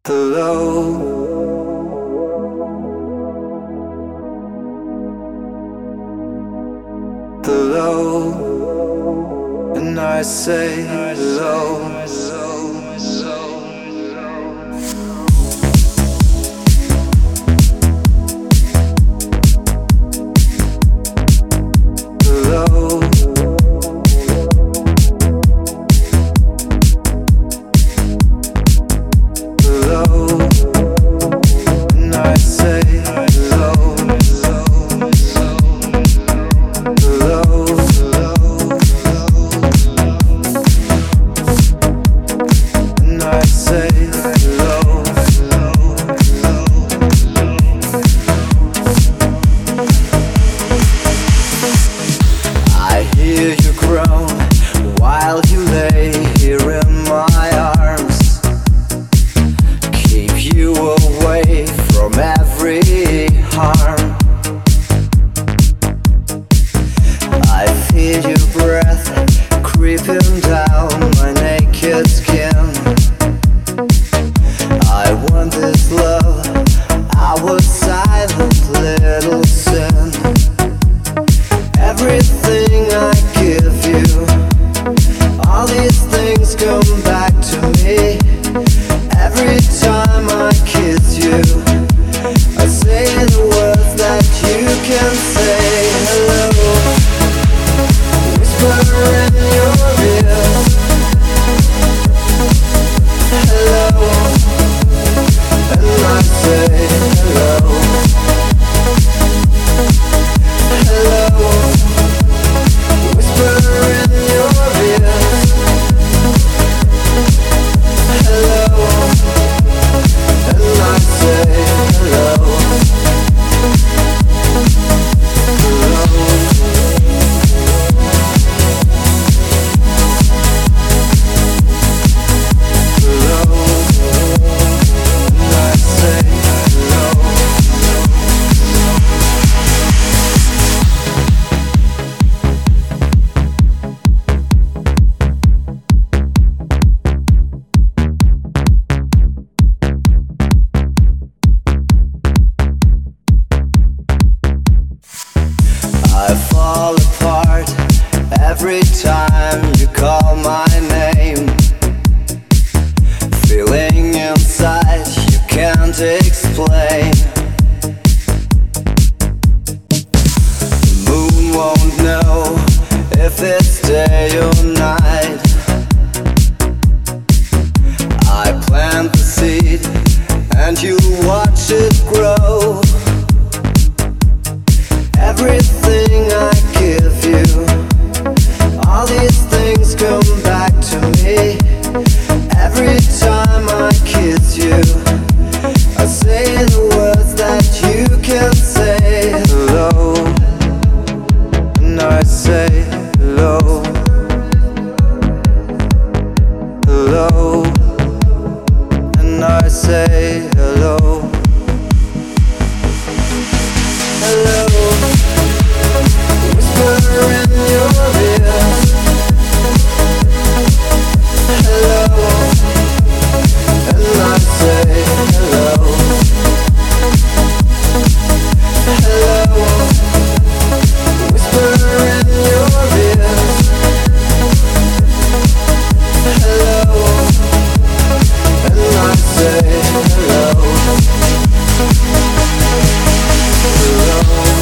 hello, and I say hello. I fall apart every time you call my name. Feeling inside you can't explain. The moon won't know if it's day or night. I plant the seed and you watch it grow. Everything I give you, all these things come back to me. Every time I kiss you, I say the words that you can't say. Hello, and I say hello. Hello, and I say hello. Hello, whisper in your ear. Hello, and I say hello. Hello, whisper in your ear. Hello, and I say hello. Hello.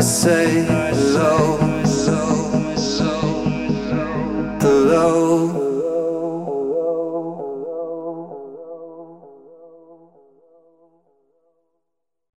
say hello, hello.